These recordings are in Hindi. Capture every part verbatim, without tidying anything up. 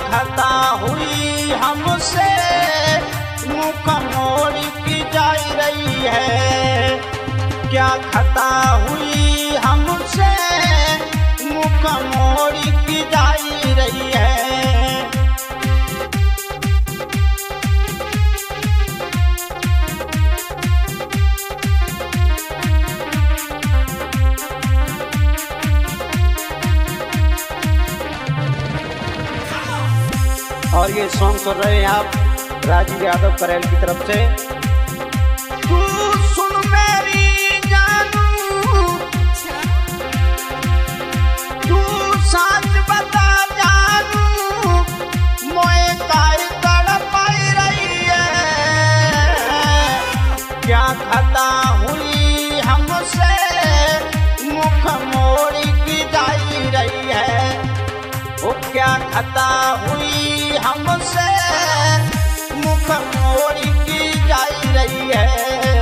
खता हुई हमसे मुख मोड़ की जा रही है, क्या खता हुई हमसे मुख मोड़ की जा रही है। और ये सॉन्ग सुन रहे हैं आप राजीव यादव करेल की तरफ से। तू सुन मेरी जानू, तू सच बता जानू, मोए काय तड़पाई रही है, क्या खता हुई हमसे मुख मोड़ की जा रही है। वो क्या खता हुई हमसे मुख मोड़ की जा रही है।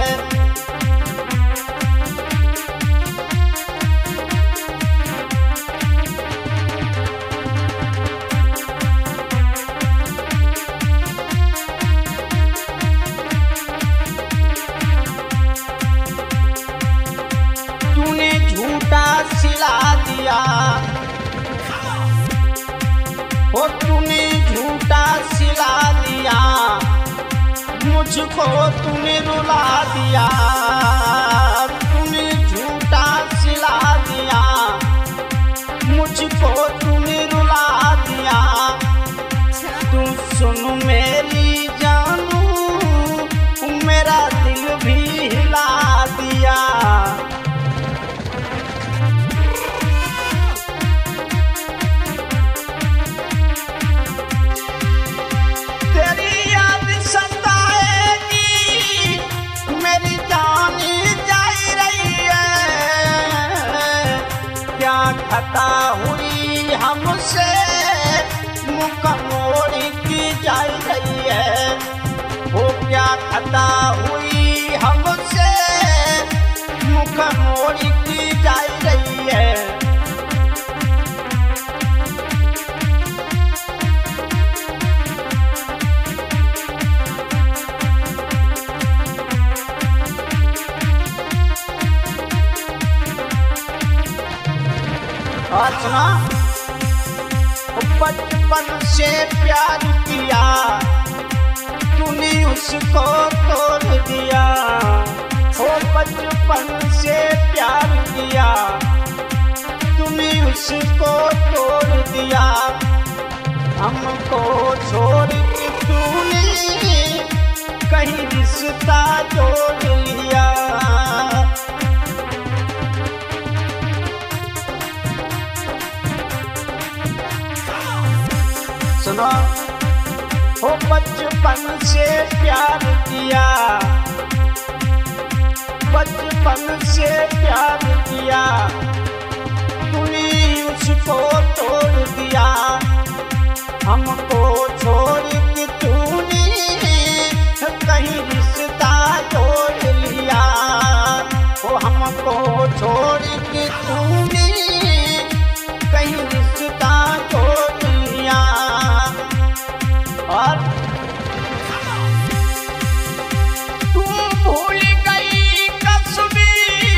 तूने झूठा सिला दिया, ओ तूने झूठा सिला दिया, मुझको तूने रुला दिया। तूने झूठा सिला दिया, मुझको तूने रुला दिया। तू सुन मेरी जानू, मेरा दिल भी हिला दिया। खता हुई हमसे मुख मोड़ की जा रही है, वो क्या खता हुई हमसे मुख मोड़ की जा रही है। और सुना, बचपन से प्यार किया, तूने उसको तोड़ दिया। ओ बचपन से प्यार किया, तूने उसको तोड़ दिया। हमको छोड़ के तूने कहीं रिश्ता जोड़ लिया। सुनो, हो बचपन से प्यार किया, बचपन से प्यार किया, तूने उसको तोड़ दिया। हमको छोड़ के तूने कहीं रिश्ता जोड़ लिया। वो हमको छोड़ के तूने कहीं रिश्ता जोड़ लिया। और तू भूल गई कसबी,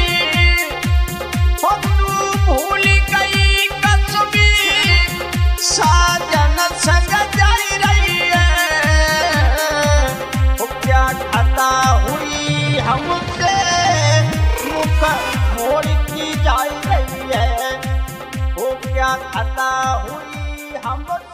हो तू भूल गई कसबी, साजन संग जा रही है। वो क्या खता हुई हमसे मुख मोड़ की जा रही है। वो क्या खता हुई हमसे